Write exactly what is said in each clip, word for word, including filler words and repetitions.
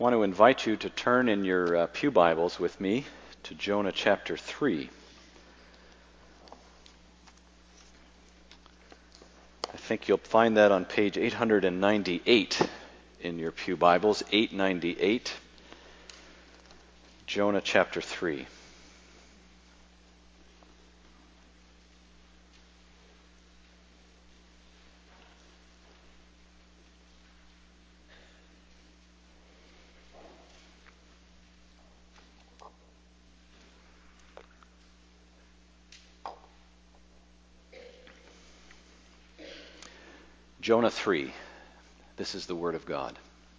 I want to invite you to turn in your uh, pew Bibles with me to Jonah chapter three. I think you'll find that on page eight ninety-eight in your pew Bibles, eight ninety-eight, Jonah chapter three. Jonah three. This is the word of God.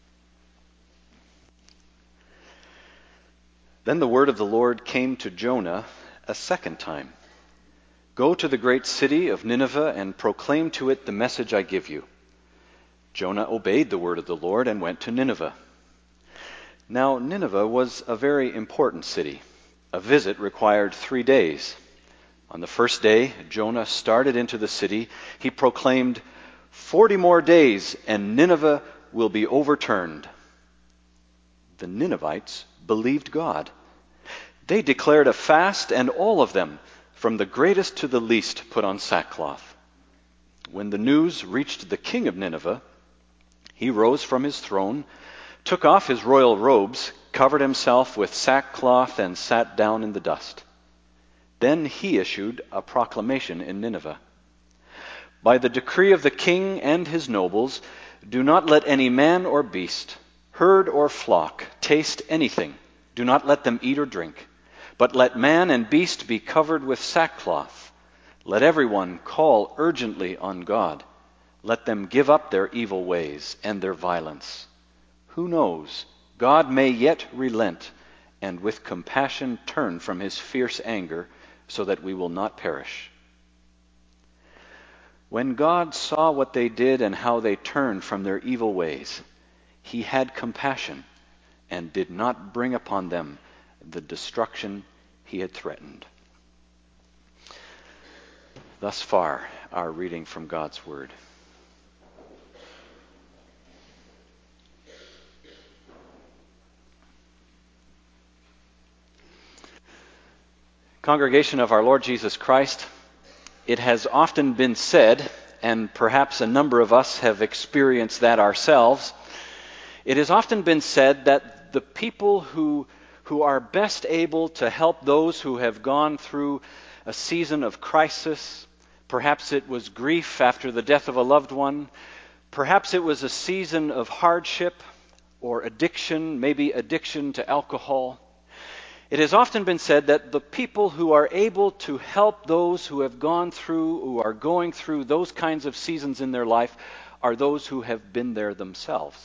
Then the word of the Lord came to Jonah a second time. Go to the great city of Nineveh and proclaim to it the message I give you. Jonah obeyed the word of the Lord and went to Nineveh. Now Nineveh was a very important city. A visit required three days. On the first day, Jonah started into the city. He proclaimed, Forty more days, and Nineveh will be overturned. The Ninevites believed God. They declared a fast, and all of them, from the greatest to the least, put on sackcloth. When the news reached the king of Nineveh, he rose from his throne, took off his royal robes, covered himself with sackcloth, and sat down in the dust. Then he issued a proclamation in Nineveh. By the decree of the king and his nobles, do not let any man or beast, herd or flock, taste anything. Do not let them eat or drink. But let man and beast be covered with sackcloth. Let everyone call urgently on God. Let them give up their evil ways and their violence. Who knows? God may yet relent and with compassion turn from his fierce anger so that we will not perish. When God saw what they did and how they turned from their evil ways, he had compassion and did not bring upon them the destruction he had threatened. Thus far, our reading from God's Word. Congregation of our Lord Jesus Christ, it has often been said, and perhaps a number of us have experienced that ourselves, it has often been said that the people who, who are best able to help those who have gone through a season of crisis, perhaps it was grief after the death of a loved one, perhaps it was a season of hardship or addiction, maybe addiction to alcohol. It has often been said that the people who are able to help those who have gone through, who are going through those kinds of seasons in their life, are those who have been there themselves.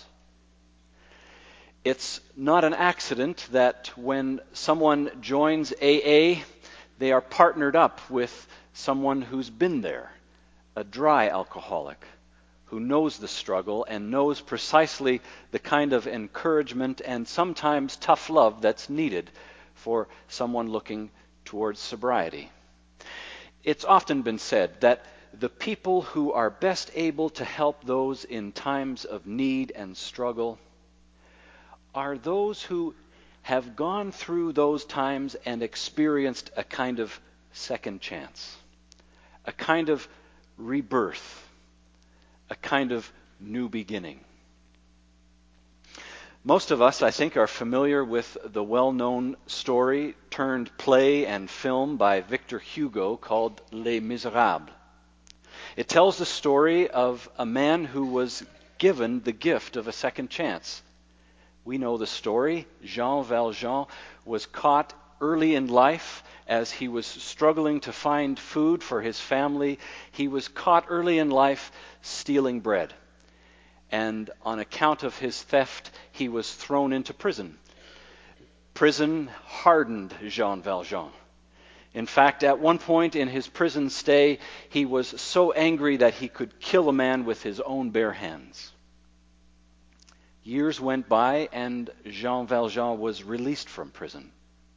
It's not an accident that when someone joins A A, they are partnered up with someone who's been there, a dry alcoholic, who knows the struggle and knows precisely the kind of encouragement and sometimes tough love that's needed for someone looking towards sobriety. It's often been said that the people who are best able to help those in times of need and struggle are those who have gone through those times and experienced a kind of second chance, a kind of rebirth, a kind of new beginning. Most of us, I think, are familiar with the well-known story turned play and film by Victor Hugo called Les Miserables. It tells the story of a man who was given the gift of a second chance. We know the story. Jean Valjean was caught early in life as he was struggling to find food for his family. He was caught early in life stealing bread. And on account of his theft, he was thrown into prison. Prison hardened Jean Valjean. In fact, at one point in his prison stay, he was so angry that he could kill a man with his own bare hands. Years went by, and Jean Valjean was released from prison.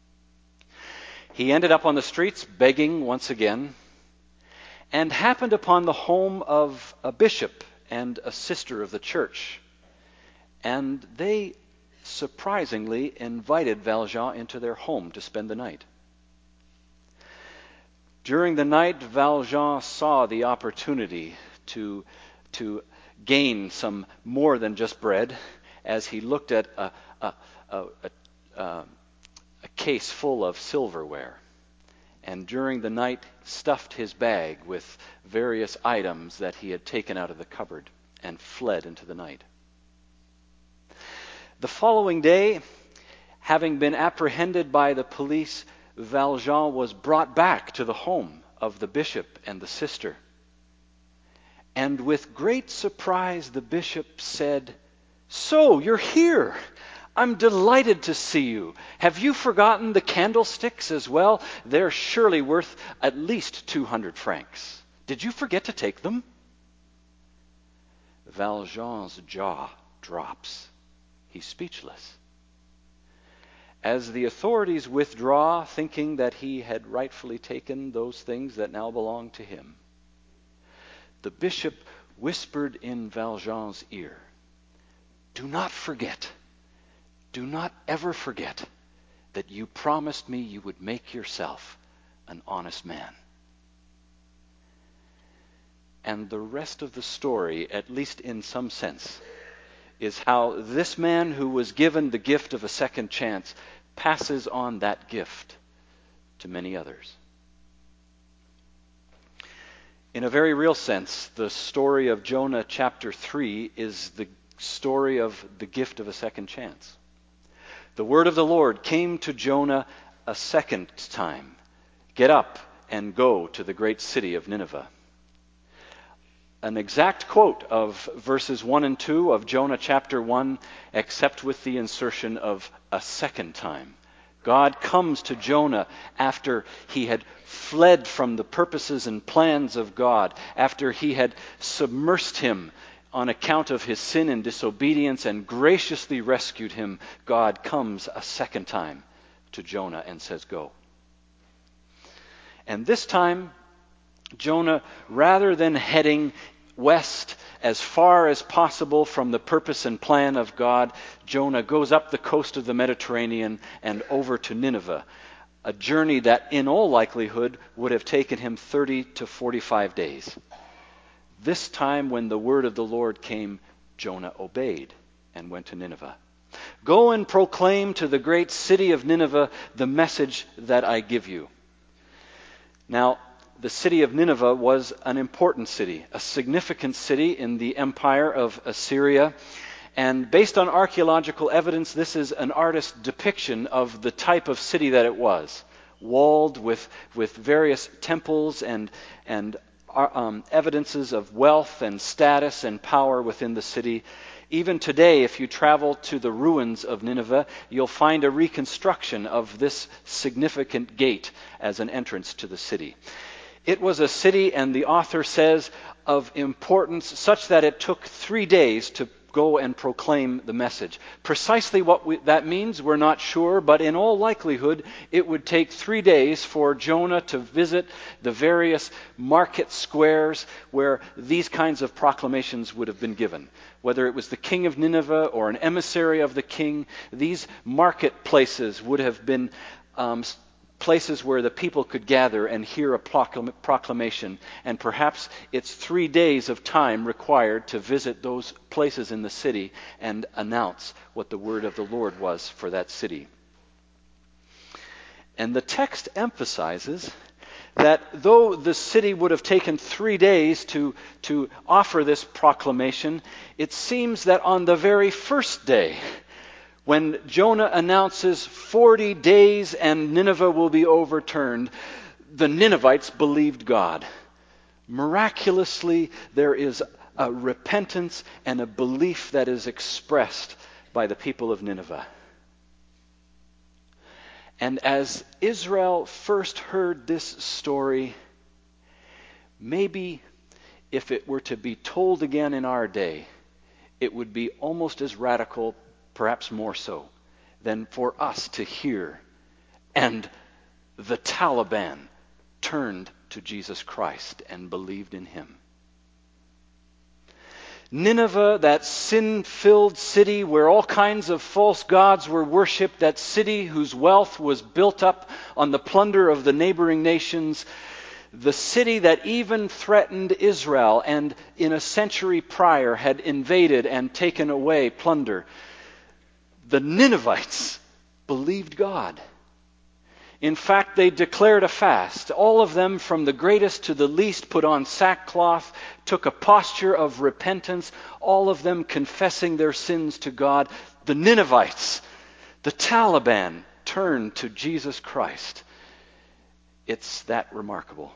He ended up on the streets begging once again, and happened upon the home of a bishop and a sister of the church. And they surprisingly invited Valjean into their home to spend the night. During the night, Valjean saw the opportunity to, to gain some more than just bread as he looked at a, a, a, a, a case full of silverware. And during the night, stuffed his bag with various items that he had taken out of the cupboard and fled into the night. The following day, having been apprehended by the police, Valjean was brought back to the home of the bishop and the sister. And with great surprise, the bishop said, "So, you're here. I'm delighted to see you. Have you forgotten the candlesticks as well? They're surely worth at least two hundred francs. Did you forget to take them?" Valjean's jaw drops. He's speechless. As the authorities withdraw, thinking that he had rightfully taken those things that now belong to him, the bishop whispered in Valjean's ear, "Do not forget, do not ever forget that you promised me you would make yourself an honest man." And the rest of the story, at least in some sense, is how this man who was given the gift of a second chance passes on that gift to many others. In a very real sense, the story of Jonah chapter three is the story of the gift of a second chance. The word of the Lord came to Jonah a second time. "Get up and go to the great city of Nineveh." An exact quote of verses one and two of Jonah chapter one, except with the insertion of a second time. God comes to Jonah after he had fled from the purposes and plans of God, after he had submersed him on account of his sin and disobedience and graciously rescued him. God comes a second time to Jonah and says, "Go." And this time, Jonah, rather than heading west as far as possible from the purpose and plan of God, Jonah goes up the coast of the Mediterranean and over to Nineveh, a journey that in all likelihood would have taken him thirty to forty-five days. This time when the word of the Lord came, Jonah obeyed and went to Nineveh. "Go and proclaim to the great city of Nineveh the message that I give you." Now, the city of Nineveh was an important city, a significant city in the empire of Assyria. And based on archaeological evidence, this is an artist's depiction of the type of city that it was. Walled with, with various temples and, and um, evidences of wealth and status and power within the city. Even today, if you travel to the ruins of Nineveh, you'll find a reconstruction of this significant gate as an entrance to the city. It was a city, and the author says, of importance such that it took three days to go and proclaim the message. Precisely what we, that means, we're not sure, but in all likelihood, it would take three days for Jonah to visit the various market squares where these kinds of proclamations would have been given. Whether it was the king of Nineveh or an emissary of the king, these marketplaces would have been um, places where the people could gather and hear a proclam- proclamation. And perhaps it's three days of time required to visit those places in the city and announce what the word of the Lord was for that city. And the text emphasizes that though the city would have taken three days to, to offer this proclamation, it seems that on the very first day, when Jonah announces forty days and Nineveh will be overturned, the Ninevites believed God. Miraculously, there is a repentance and a belief that is expressed by the people of Nineveh. And as Israel first heard this story, maybe if it were to be told again in our day, it would be almost as radical, perhaps more so, than for us to hear. And the Taliban turned to Jesus Christ and believed in him. Nineveh, that sin-filled city where all kinds of false gods were worshipped, that city whose wealth was built up on the plunder of the neighboring nations, the city that even threatened Israel and in a century prior had invaded and taken away plunder. The Ninevites believed God. In fact, they declared a fast. All of them, from the greatest to the least, put on sackcloth, took a posture of repentance, all of them confessing their sins to God. The Ninevites, the Taliban, turned to Jesus Christ. It's that remarkable.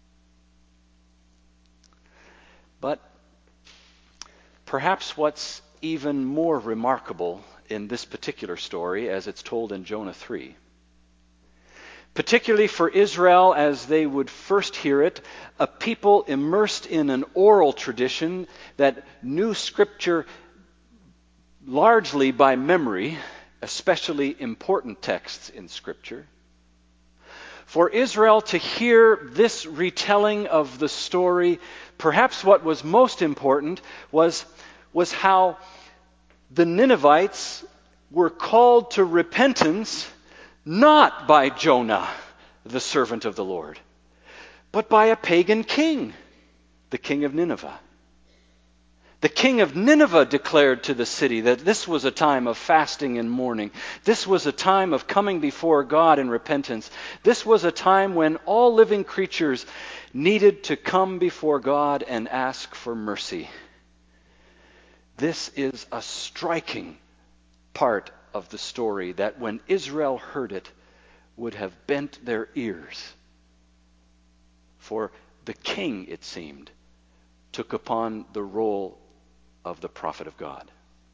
But perhaps what's even more remarkable in this particular story, as it's told in Jonah three, particularly for Israel as they would first hear it, a people immersed in an oral tradition that knew Scripture largely by memory, especially important texts in Scripture. For Israel to hear this retelling of the story, perhaps what was most important was, was how the Ninevites were called to repentance not by Jonah, the servant of the Lord, but by a pagan king, the king of Nineveh. The king of Nineveh declared to the city that this was a time of fasting and mourning. This was a time of coming before God in repentance. This was a time when all living creatures needed to come before God and ask for mercy. This is a striking part of the story that when Israel heard it would have bent their ears. For the king, it seemed, took upon the role of the prophet of God.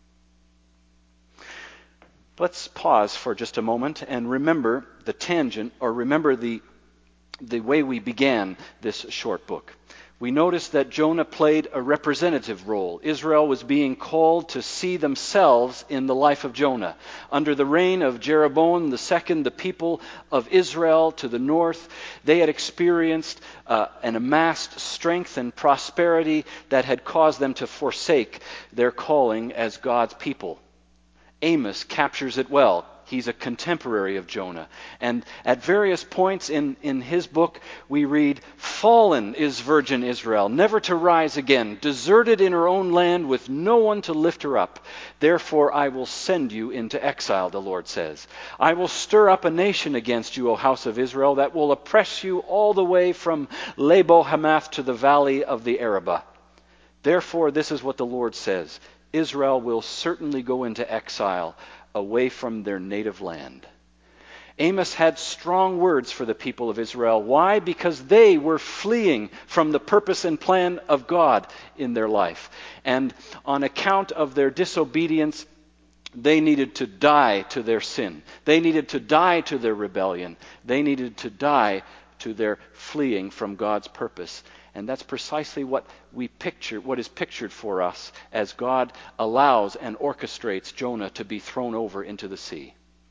Let's pause for just a moment and remember the tangent, or remember the, the way we began this short book. We noticed that Jonah played a representative role. Israel was being called to see themselves in the life of Jonah. Under the reign of Jeroboam the second, the people of Israel to the north, they had experienced uh, and amassed strength and prosperity that had caused them to forsake their calling as God's people. Amos captures it well. He's a contemporary of Jonah. And at various points in, in his book, we read, "Fallen is virgin Israel, never to rise again, deserted in her own land with no one to lift her up. Therefore I will send you into exile," the Lord says. "I will stir up a nation against you, O house of Israel, that will oppress you all the way from Lebo Hamath to the valley of the Arabah. Therefore this is what the Lord says, Israel will certainly go into exile, away from their native land." Amos had strong words for the people of Israel. Why? Because they were fleeing from the purpose and plan of God in their life. And on account of their disobedience, they needed to die to their sin. They needed to die to their rebellion. They needed to die to their fleeing from God's purpose. And that's precisely what we picture, what is pictured for us as God allows and orchestrates Jonah to be thrown over into the sea.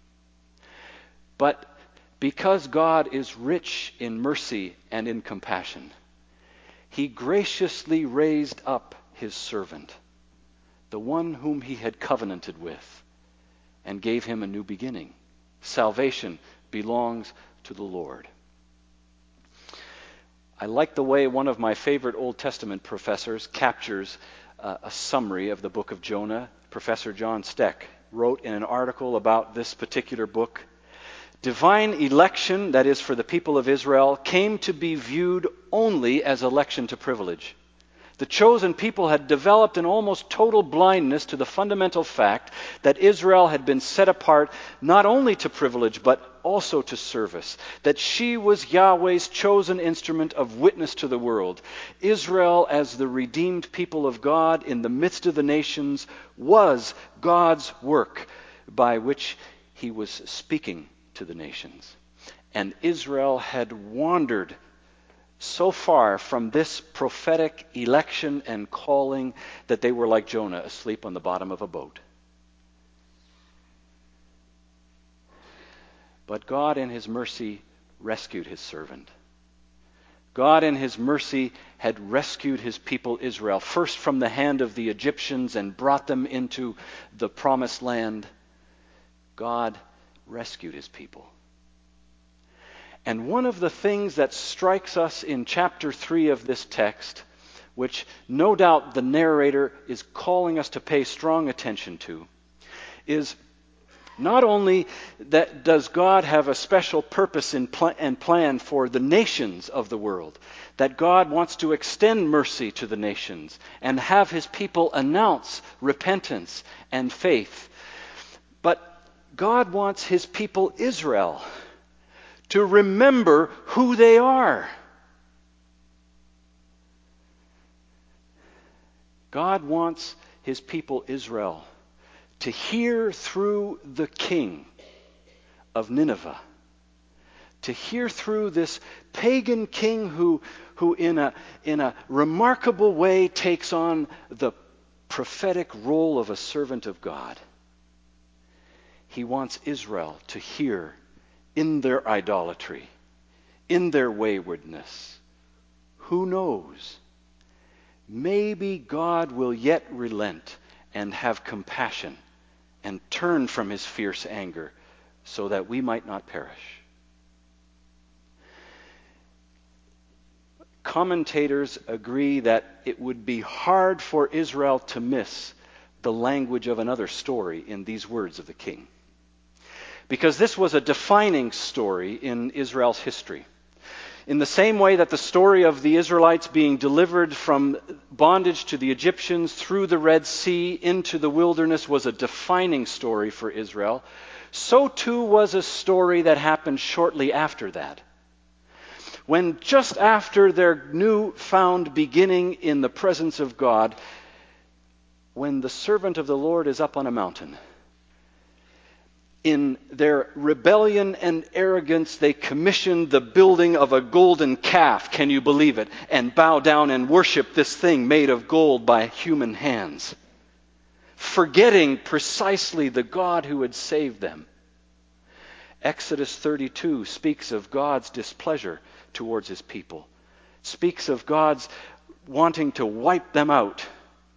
But because God is rich in mercy and in compassion, He graciously raised up His servant, the one whom He had covenanted with, and gave him a new beginning. Salvation belongs to the Lord. I like the way one of my favorite Old Testament professors captures uh, a summary of the book of Jonah. Professor John Steck wrote in an article about this particular book, "Divine election, that is for the people of Israel, came to be viewed only as election to privilege. The chosen people had developed an almost total blindness to the fundamental fact that Israel had been set apart not only to privilege but also to service, that she was Yahweh's chosen instrument of witness to the world. Israel, as the redeemed people of God in the midst of the nations, was God's work by which He was speaking to the nations. And Israel had wandered so far from this prophetic election and calling that they were like Jonah, asleep on the bottom of a boat. But God in His mercy rescued His servant. God in his mercy had rescued his people Israel, first from the hand of the Egyptians and brought them into the promised land. God rescued his people. And one of the things that strikes us in chapter three of this text, which no doubt the narrator is calling us to pay strong attention to, is not only that does God have a special purpose in pl- and plan for the nations of the world, that God wants to extend mercy to the nations and have his people announce repentance and faith, but God wants his people Israel to remember who they are. God wants his people Israel to hear through the king of Nineveh, to hear through this pagan king who, who in a, in a remarkable way takes on the prophetic role of a servant of God. He wants Israel to hear in their idolatry, in their waywardness. Who knows? Maybe God will yet relent and have compassion and turn from his fierce anger so that we might not perish. Commentators agree that it would be hard for Israel to miss the language of another story in these words of the king, because this was a defining story in Israel's history. In the same way that the story of the Israelites being delivered from bondage to the Egyptians through the Red Sea into the wilderness was a defining story for Israel, so too was a story that happened shortly after that. When just after their newfound beginning in the presence of God, when the servant of the Lord is up on a mountain, in their rebellion and arrogance, they commissioned the building of a golden calf, can you believe it, and bow down and worship this thing made of gold by human hands, forgetting precisely the God who had saved them. Exodus thirty-two speaks of God's displeasure towards his people, speaks of God's wanting to wipe them out.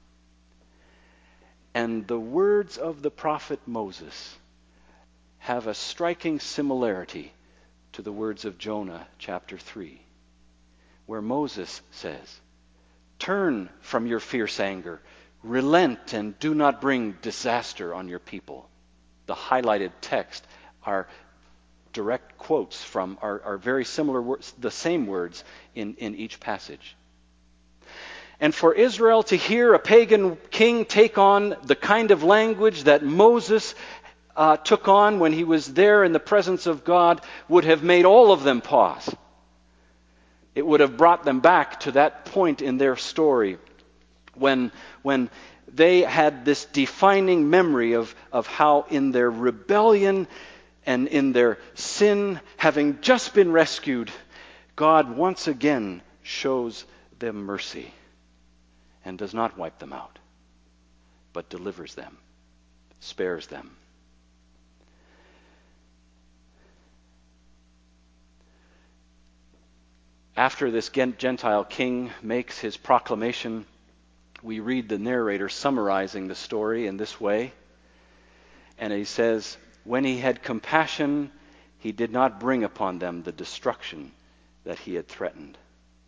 And the words of the prophet Moses have a striking similarity to the words of Jonah chapter three, where Moses says, "Turn from your fierce anger, relent, and do not bring disaster on your people." The highlighted text are direct quotes from, are, are very similar words, the same words in, in each passage. And for Israel to hear a pagan king take on the kind of language that Moses Uh, took on when he was there in the presence of God would have made all of them pause. It would have brought them back to that point in their story when, when they had this defining memory of, of how in their rebellion and in their sin, having just been rescued, God once again shows them mercy and does not wipe them out, but delivers them, spares them. After this Gentile king makes his proclamation, we read the narrator summarizing the story in this way. And he says, "When he had compassion, he did not bring upon them the destruction that he had threatened."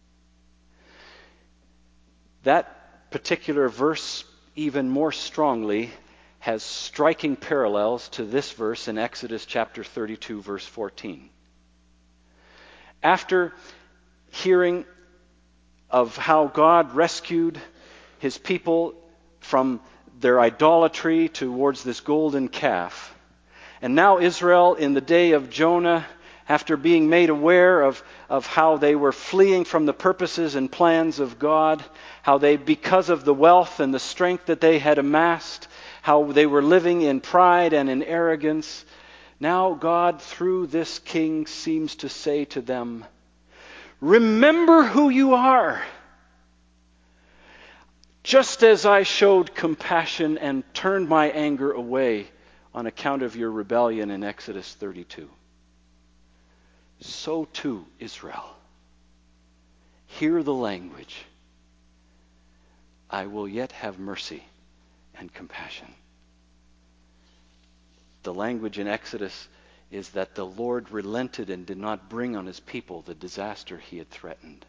That particular verse, even more strongly, has striking parallels to this verse in Exodus chapter thirty-two, verse fourteen. After hearing of how God rescued his people from their idolatry towards this golden calf, and now Israel in the day of Jonah, after being made aware of, of how they were fleeing from the purposes and plans of God, how they, because of the wealth and the strength that they had amassed, how they were living in pride and in arrogance, now God, through this king, seems to say to them, "Remember who you are. Just as I showed compassion and turned my anger away on account of your rebellion in Exodus thirty-two, so too Israel. hear the language. I will yet have mercy and compassion. The language in Exodus is that the Lord relented and did not bring on his people the disaster he had threatened.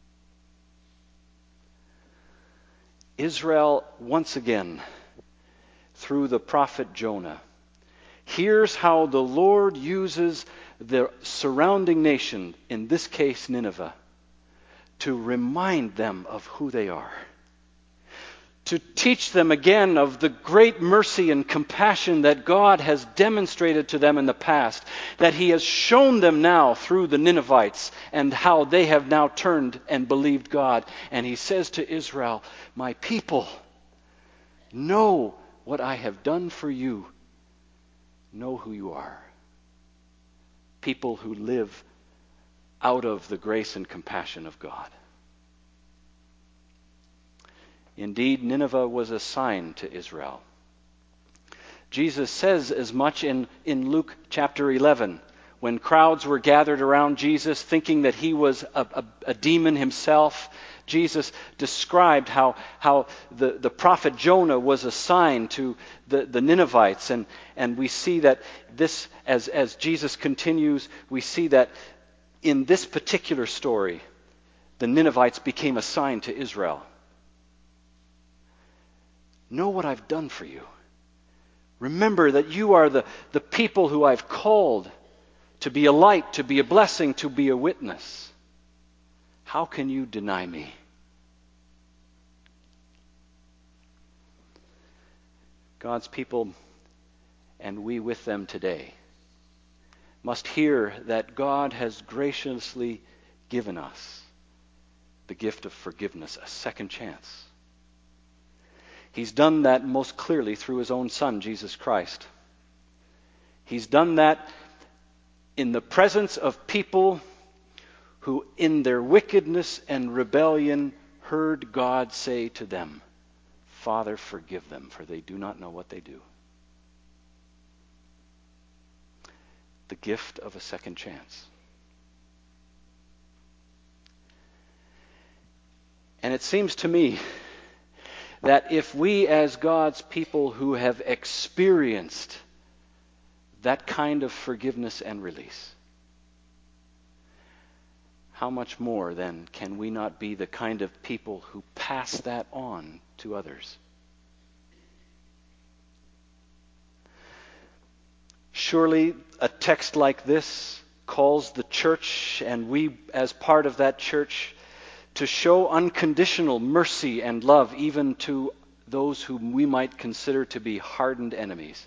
Israel, once again, through the prophet Jonah, hears how the Lord uses the surrounding nation, in this case Nineveh, to remind them of who they are. To teach them again of the great mercy and compassion that God has demonstrated to them in the past, that he has shown them now through the Ninevites, and how they have now turned and believed God. And he says to Israel, my people, know what I have done for you. Know who you are. People who live out of the grace and compassion of God. Indeed, Nineveh was a sign to Israel. Jesus says as much in, in Luke chapter eleven, when crowds were gathered around Jesus thinking that he was a, a, a demon himself. Jesus described how, how the, the prophet Jonah was a sign to the, the Ninevites. And, and we see that this, as, as Jesus continues, we see that in this particular story, the Ninevites became a sign to Israel. Know what I've done for you. Remember that you are the, the people who I've called to be a light, to be a blessing, to be a witness. How can you deny me? God's people, and we with them today, must hear that God has graciously given us the gift of forgiveness, a second chance. He's done that most clearly through his own Son, Jesus Christ. He's done that in the presence of people who in their wickedness and rebellion heard God say to them, Father, forgive them, for they do not know what they do. The gift of a second chance. And it seems to me that if we as God's people who have experienced that kind of forgiveness and release, how much more then can we not be the kind of people who pass that on to others? Surely a text like this calls the church, and we as part of that church, to show unconditional mercy and love even to those whom we might consider to be hardened enemies.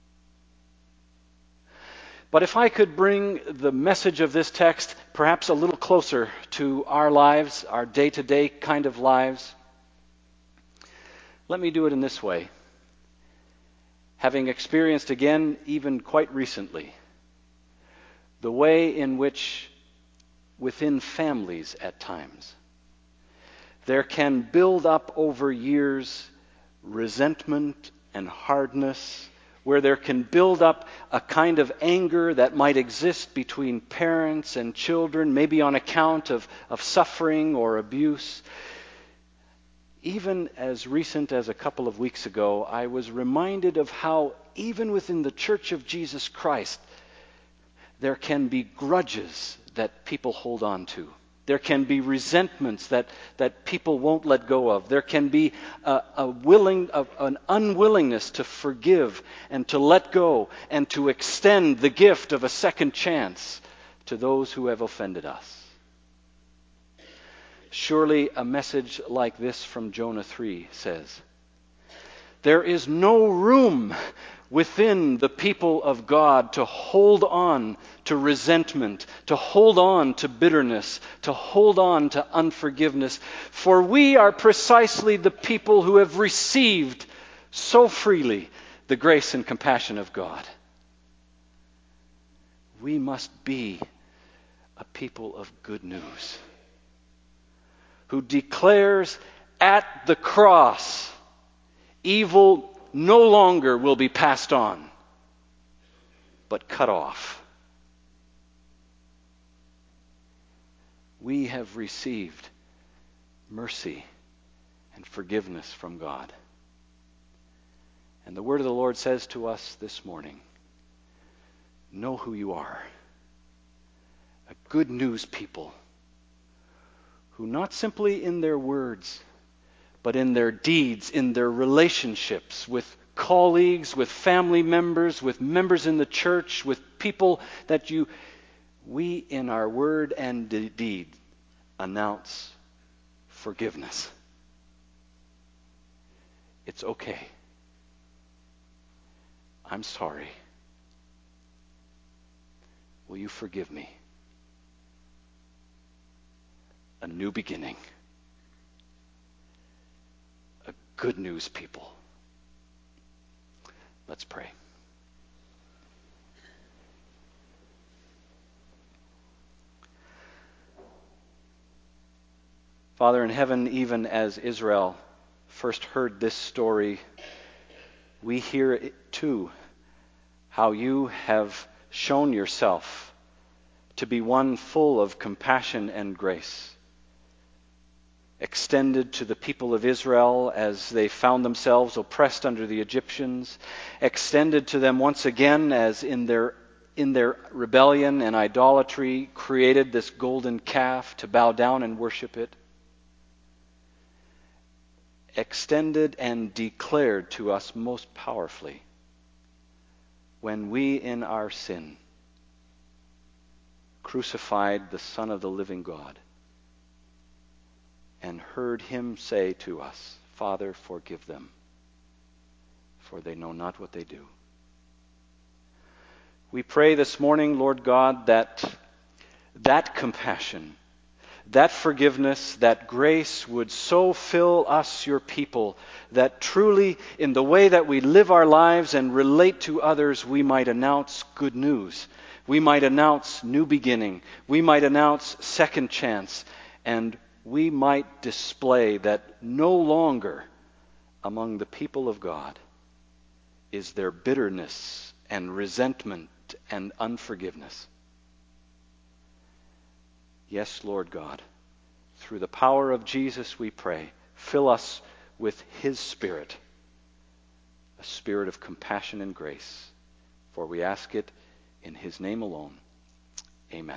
But if I could bring the message of this text perhaps a little closer to our lives, our day-to-day kind of lives, let me do it in this way. Having experienced again, even quite recently, the way in which within families at times, there can build up over years resentment and hardness, where there can build up a kind of anger that might exist between parents and children, maybe on account of, of suffering or abuse. Even as recent as a couple of weeks ago, I was reminded of how even within the Church of Jesus Christ, there can be grudges that people hold on to. There can be resentments that, that people won't let go of. There can be a, a willing, a, an unwillingness to forgive and to let go and to extend the gift of a second chance to those who have offended us. Surely a message like this from Jonah three says, there is no room within the people of God to hold on to resentment, to hold on to bitterness, to hold on to unforgiveness. For we are precisely the people who have received so freely the grace and compassion of God. We must be a people of good news, who declares at the cross, evil no longer will be passed on, but cut off. We have received mercy and forgiveness from God. And the word of the Lord says to us this morning, know who you are. A good news people who not simply in their words, but in their deeds, in their relationships with colleagues, with family members, with members in the church, with people that you, we in our word and deed announce forgiveness. It's okay. I'm sorry. Will you forgive me? A new beginning. A good news people. Let's pray. Father in heaven, even as Israel first heard this story, we hear it too, how you have shown yourself to be one full of compassion and grace, extended to the people of Israel as they found themselves oppressed under the Egyptians, extended to them once again as in their in their rebellion and idolatry created this golden calf to bow down and worship it, extended and declared to us most powerfully when we in our sin crucified the Son of the living God and heard him say to us, Father, forgive them, for they know not what they do. We pray this morning, Lord God, that that compassion, that forgiveness, that grace would so fill us, your people, that truly in the way that we live our lives and relate to others, we might announce good news. We might announce new beginning. We might announce second chance. And we might display that no longer among the people of God is there bitterness and resentment and unforgiveness. Yes, Lord God, through the power of Jesus we pray, fill us with his Spirit, a spirit of compassion and grace, for we ask it in his name alone.